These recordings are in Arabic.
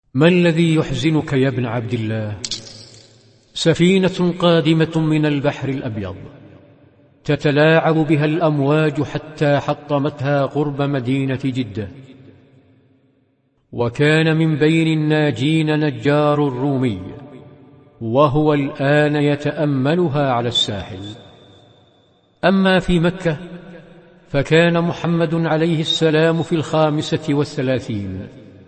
ما الذي يحزنك يا ابن عبد الله؟ سفينة قادمة من البحر الأبيض تتلاعب بها الأمواج حتى حطمتها قرب مدينة جدة، وكان من بين الناجين نجار رومي، وهو الآن يتأملها على الساحل. أما في مكة فكان محمد عليه السلام في 35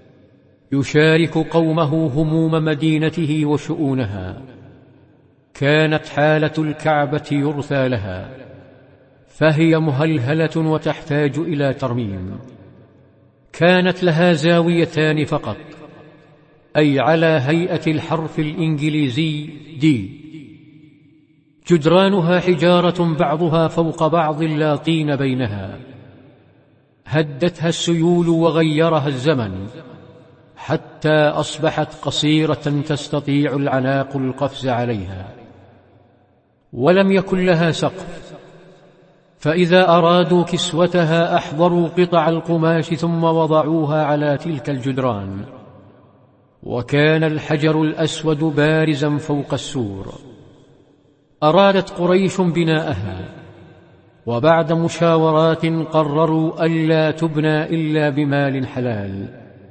يشارك قومه هموم مدينته وشؤونها. كانت حالة الكعبة يرثى لها، فهي مهلهلة وتحتاج إلى ترميم. كانت لها زاويتان فقط، أي على هيئة الحرف الإنجليزي D. جدرانها حجارة بعضها فوق بعض لا طين بينها. هدتها السيول وغيرها الزمن حتى أصبحت قصيرة تستطيع العناق القفز عليها، ولم يكن لها سقف، فإذا أرادوا كسوتها أحضروا قطع القماش ثم وضعوها على تلك الجدران. وكان الحجر الأسود بارزا فوق السور. أرادت قريش بناءها، وبعد مشاورات قرروا ألا تبنى إلا بمال حلال،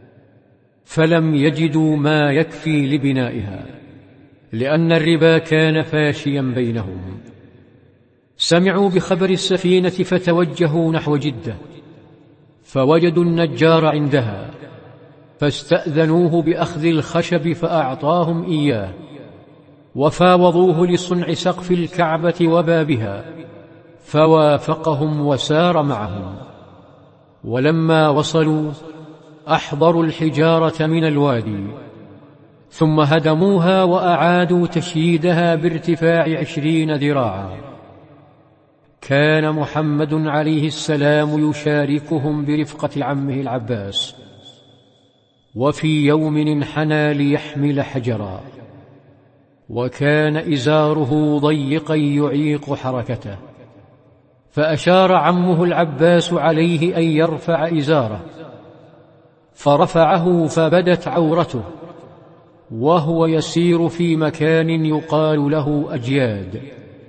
فلم يجدوا ما يكفي لبنائها، لأن الربا كان فاشيا بينهم. سمعوا بخبر السفينة فتوجهوا نحو جدة، فوجدوا النجار عندها، فاستأذنوه بأخذ الخشب فأعطاهم إياه، وفاوضوه لصنع سقف الكعبة وبابها، فوافقهم وسار معهم. ولما وصلوا أحضروا الحجارة من الوادي، ثم هدموها وأعادوا تشييدها بارتفاع 20 ذراعا. كان محمد عليه السلام يشاركهم برفقة عمه العباس، وفي يوم انحنى ليحمل حجرا، وكان إزاره ضيقا يعيق حركته، فأشار عمه العباس عليه أن يرفع إزاره، فرفعه فبدت عورته، وهو يسير في مكان يقال له أجياد.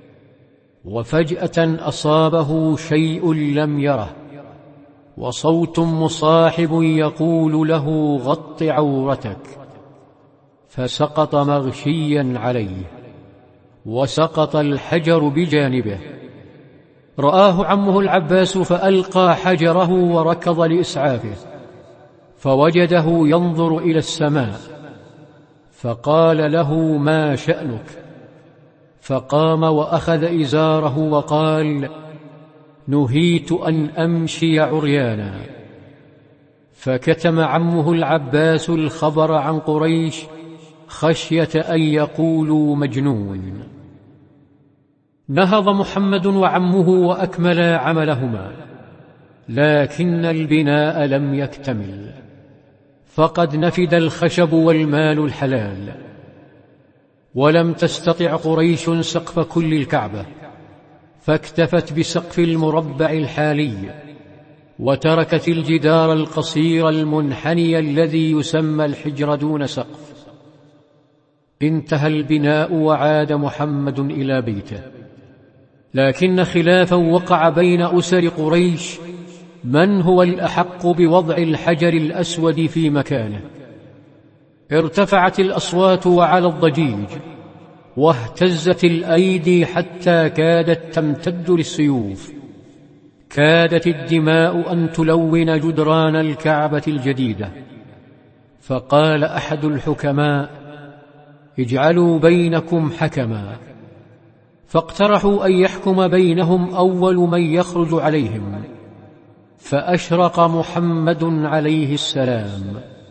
وفجأة أصابه شيء لم يره، وصوت مصاحب يقول له: غط عورتك. فسقط مغشيا عليه، وسقط الحجر بجانبه. رآه عمه العباس فألقى حجره وركض لإسعافه، فوجده ينظر إلى السماء، فقال له: ما شأنك؟ فقام وأخذ إزاره وقال: نهيت أن أمشي عريانا. فكتم عمه العباس الخبر عن قريش خشية أن يقولوا مجنون. نهض محمد وعمه وأكملا عملهما، لكن البناء لم يكتمل، فقد نفد الخشب والمال الحلال. ولم تستطع قريش سقف كل الكعبة، فاكتفت بسقف المربع الحالي، وتركت الجدار القصير المنحني الذي يسمى الحجر دون سقف. انتهى البناء وعاد محمد إلى بيته، لكن خلافا وقع بين أسر قريش من هو الأحق بوضع الحجر الأسود في مكانه. ارتفعت الأصوات وعلى الضجيج، واهتزت الأيدي حتى كادت تمتد للسيوف. كادت الدماء أن تلون جدران الكعبة الجديدة. فقال أحد الحكماء: اجعلوا بينكم حكما. فاقترحوا أن يحكم بينهم أول من يخرج عليهم، فأشرق محمد عليه السلام،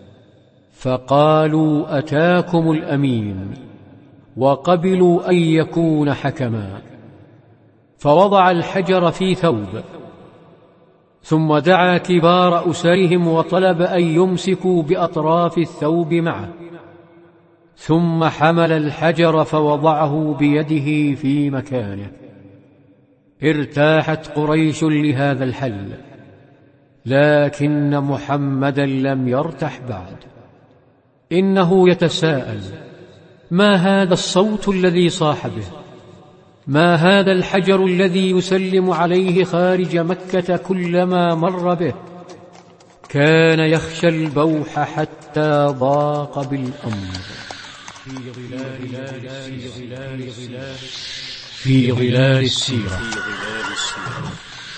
فقالوا: أتاكم الأمين، وقبلوا أن يكون حكما. فوضع الحجر في ثوب، ثم دعا كبار أسرهم وطلب أن يمسكوا بأطراف الثوب معه، ثم حمل الحجر فوضعه بيده في مكانه. ارتاحت قريش لهذا الحل، لكن محمدا لم يرتح بعد. إنه يتساءل: ما هذا الصوت الذي صاح به؟ ما هذا الحجر الذي يسلم عليه خارج مكة كلما مر به؟ كان يخشى البوح حتى ضاق بالأمر. في ظلال السيرة.